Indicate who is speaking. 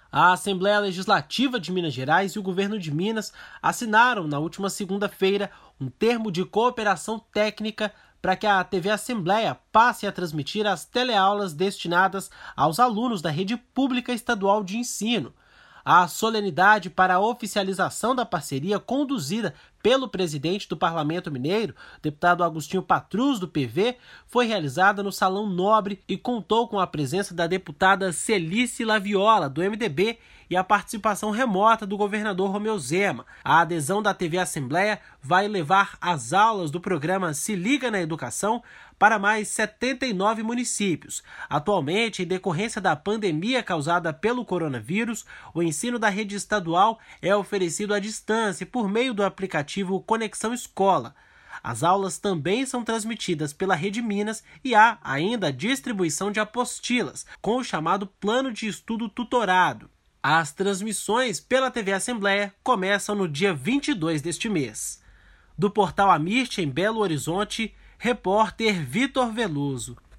Speaker 1: A Assembleia Legislativa de Minas Gerais e o Governo de Minas assinaram, na última segunda-feira, um termo de cooperação técnica para que a TV Assembleia passe a transmitir as teleaulas destinadas aos alunos da rede pública estadual de ensino. A solenidade para a oficialização da parceria conduzida pelo presidente do Parlamento Mineiro, deputado Agostinho Patrus, do PV, foi realizada no Salão Nobre e contou com a presença da deputada Celice Laviola, do MDB, e a participação remota do governador Romeu Zema. A adesão da TV Assembleia vai levar as aulas do programa Se Liga na Educação para mais 79 municípios. Atualmente, em decorrência da pandemia causada pelo coronavírus, o ensino da rede estadual é oferecido à distância por meio do aplicativo Conexão Escola. As aulas também são transmitidas pela Rede Minas e há ainda a distribuição de apostilas, com o chamado Plano de Estudo Tutorado. As transmissões pela TV Assembleia começam no dia 22 deste mês. Do portal Amirte, em Belo Horizonte, repórter Vitor Veloso.